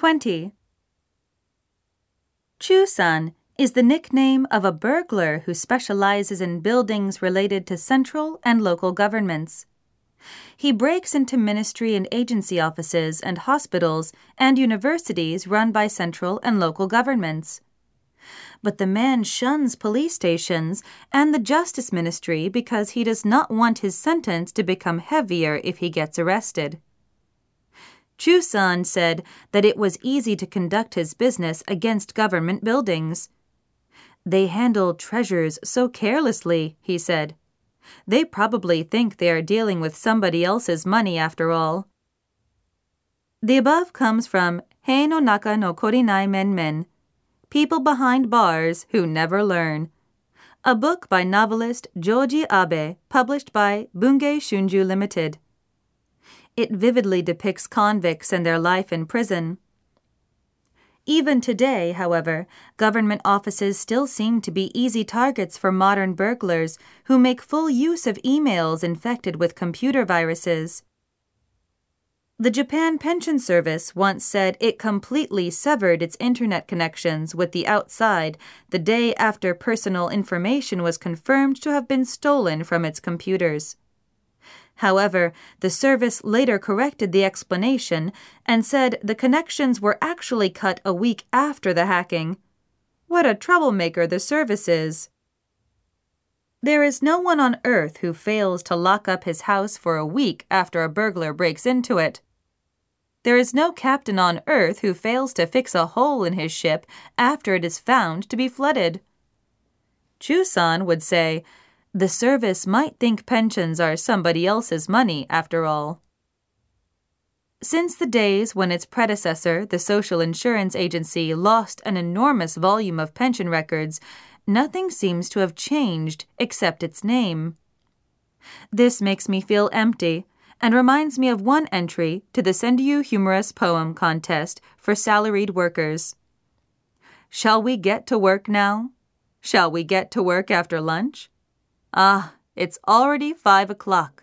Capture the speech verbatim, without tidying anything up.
twenty. Chu-san is the nickname of a burglar who specializes in buildings related to central and local governments. He breaks into ministry and agency offices and hospitals and universities run by central and local governments. But the man shuns police stations and the justice ministry because he does not want his sentence to become heavier if he gets arrested. Chu-san said that it was easy to conduct his business against government buildings. They handle treasures so carelessly, he said. They probably think they are dealing with somebody else's money after all. The above comes from Hei no naka no korinai men-men, People Behind Bars Who Never Learn, a book by novelist Joji Abe, published by Bungei Shunju Limited. It vividly depicts convicts and their life in prison. Even today, however, government offices still seem to be easy targets for modern burglars who make full use of emails infected with computer viruses. The Japan Pension Service once said it completely severed its internet connections with the outside the day after personal information was confirmed to have been stolen from its computers. However, the service later corrected the explanation and said the connections were actually cut a week after the hacking. What a troublemaker the service is! There is no one on earth who fails to lock up his house for a week after a burglar breaks into it. There is no captain on earth who fails to fix a hole in his ship after it is found to be flooded. Chu-san would say, the service might think pensions are somebody else's money, after all. Since the days when its predecessor, the Social Insurance Agency, lost an enormous volume of pension records, nothing seems to have changed except its name. This makes me feel empty and reminds me of one entry to the Sendyu Humorous Poem Contest for salaried workers. Shall we get to work now? Shall we get to work after lunch? Ah, it's already five o'clock.